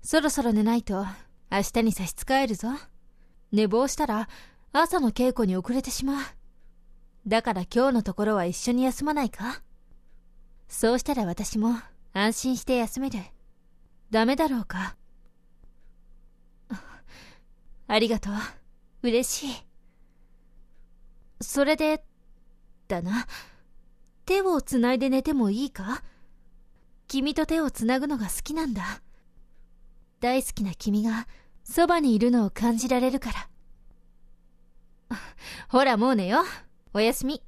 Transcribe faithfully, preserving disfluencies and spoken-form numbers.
そろそろ寝ないと明日に差し支えるぞ。寝坊したら朝の稽古に遅れてしまう。だから今日のところは一緒に休まないか？そうしたら私も安心して休める。ダメだろうか？ありがとう。嬉しい。それで、だな。手をつないで寝てもいいか？君と手をつなぐのが好きなんだ。大好きな君がそばにいるのを感じられるから。ほらもう寝よ。おやすみ。